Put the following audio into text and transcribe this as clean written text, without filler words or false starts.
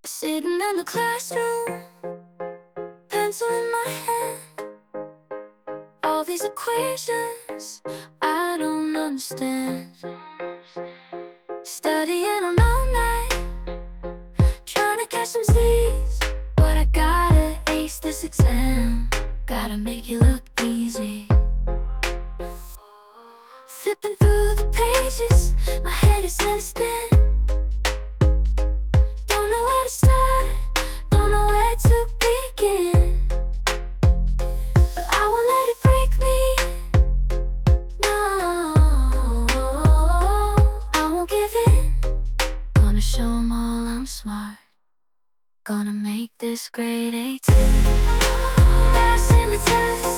Sitting in the classroom, pencil in my hand. All these equations I don't understand. Studying all night, trying to catch some Z's, but I gotta ace this exam. Gotta make it look easy. Flipping through the pages, my head is in a spin. Don't know where to start, don't know where to begin. But I won't let it break me, no, I won't give in. Gonna show 'em all I'm smart. Gonna make this grade 18. Passing the test.